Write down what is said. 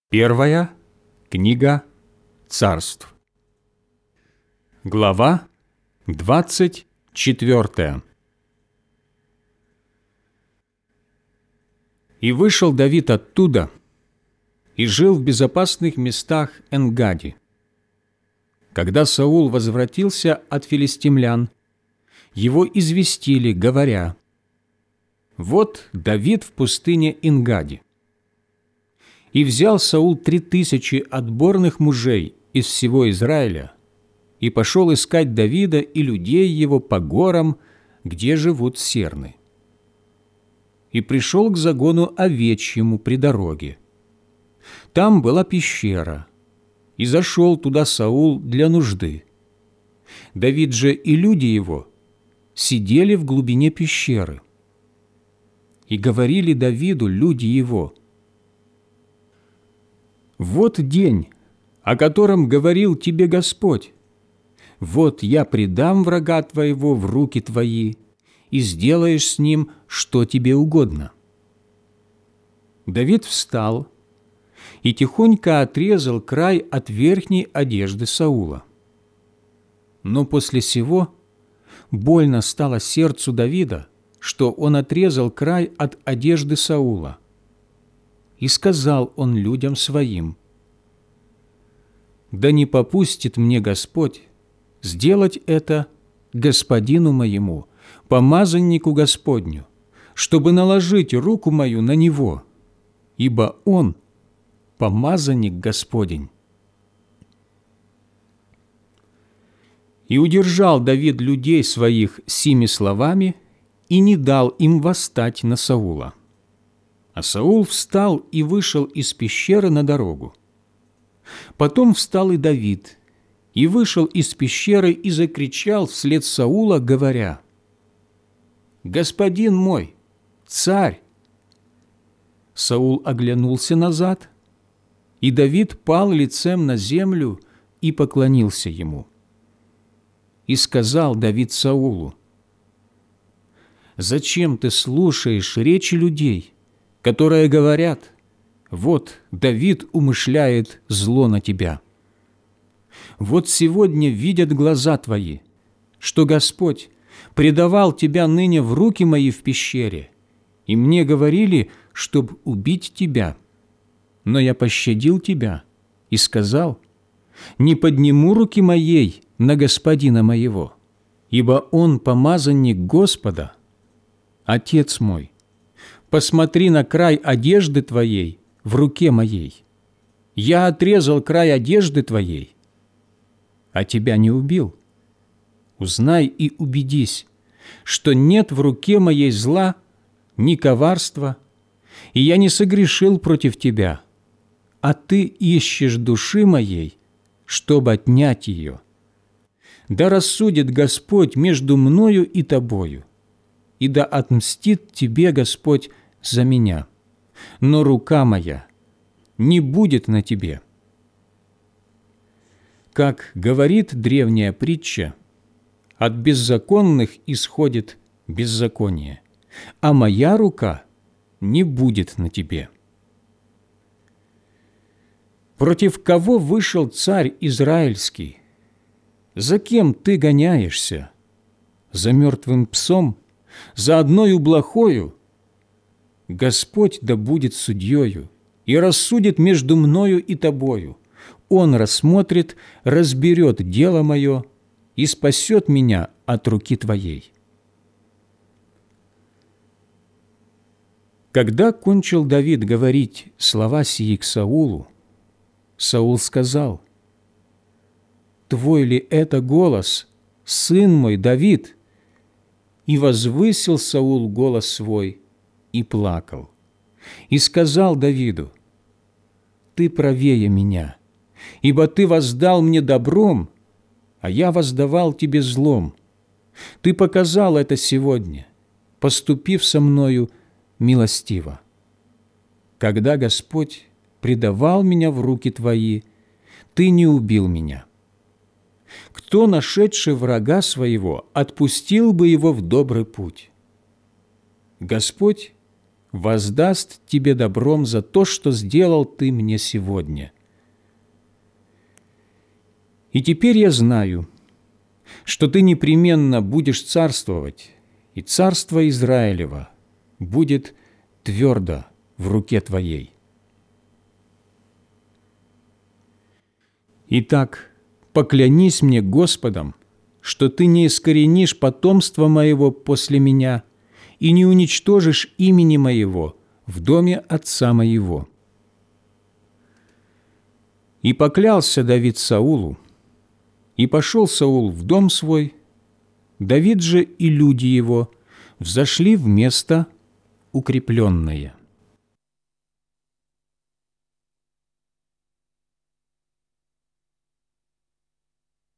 Первая книга Царств. Глава 24. «И вышел Давид оттуда, и жил в безопасных местах Эн-Гади. Когда Саул возвратился от филистимлян, его известили, говоря: вот Давид в пустыне Эн-Гади. И взял Саул 3000 отборных мужей из всего Израиля и пошел искать Давида и людей его по горам, где живут серны. И пришел к загону овечьему при дороге. Там была пещера, и зашел туда Саул для нужды. Давид же и люди его сидели в глубине пещеры. И говорили Давиду люди его: вот день, о котором говорил тебе Господь. Вот я предам врага твоего в руки твои, и сделаешь с ним, что тебе угодно. Давид встал и тихонько отрезал край от верхней одежды Саула. Но после сего больно стало сердцу Давида, что он отрезал край от одежды Саула. И сказал он людям своим: да не попустит мне Господь сделать это господину моему, помазаннику Господню, чтобы наложить руку мою на него, ибо он помазанник Господень. И удержал Давид людей своих сими словами и не дал им восстать на Саула. А Саул встал и вышел из пещеры на дорогу. Потом встал и Давид, и вышел из пещеры и закричал вслед Саула, говоря: «Господин мой, царь!» Саул оглянулся назад, и Давид пал лицем на землю и поклонился ему. И сказал Давид Саулу: «Зачем ты слушаешь речи людей, которые говорят: вот Давид умышляет зло на тебя? Вот сегодня видят глаза твои, что Господь предавал тебя ныне в руки мои в пещере, и мне говорили, чтоб убить тебя. Но я пощадил тебя и сказал: не подниму руки моей на господина моего, ибо он помазанник Господа. Отец мой, посмотри на край одежды твоей в руке моей. Я отрезал край одежды твоей, а тебя не убил. Узнай и убедись, что нет в руке моей зла ни коварства, и я не согрешил против тебя, а ты ищешь души моей, чтобы отнять ее. Да рассудит Господь между мною и тобою, и да отмстит тебе Господь за меня, но рука моя не будет на тебе». Как говорит древняя притча: от беззаконных исходит беззаконие, а моя рука не будет на тебе. Против кого вышел царь Израильский? За кем ты гоняешься? За мертвым псом? За одною блохою? Господь да будет судьею и рассудит между мною и тобою. Он рассмотрит, разберет дело мое и спасет меня от руки твоей». Когда кончил Давид говорить слова сии к Саулу, Саул сказал: «Твой ли это голос, сын мой Давид?» И возвысил Саул голос свой и плакал. И сказал Давиду: «Ты правее меня, ибо ты воздал мне добром, а я воздавал тебе злом. Ты показал это сегодня, поступив со мною милостиво. Когда Господь предавал меня в руки твои, ты не убил меня. Кто, нашедший врага своего, отпустил бы его в добрый путь? Господь воздаст тебе добром за то, что сделал ты мне сегодня. И теперь я знаю, что ты непременно будешь царствовать, и царство Израилева будет твердо в руке твоей. Итак, поклянись мне Господом, что ты не искоренишь потомство моего после меня и не уничтожишь имени моего в доме отца моего». И поклялся Давид Саулу, и пошел Саул в дом свой, Давид же и люди его взошли в место укрепленное.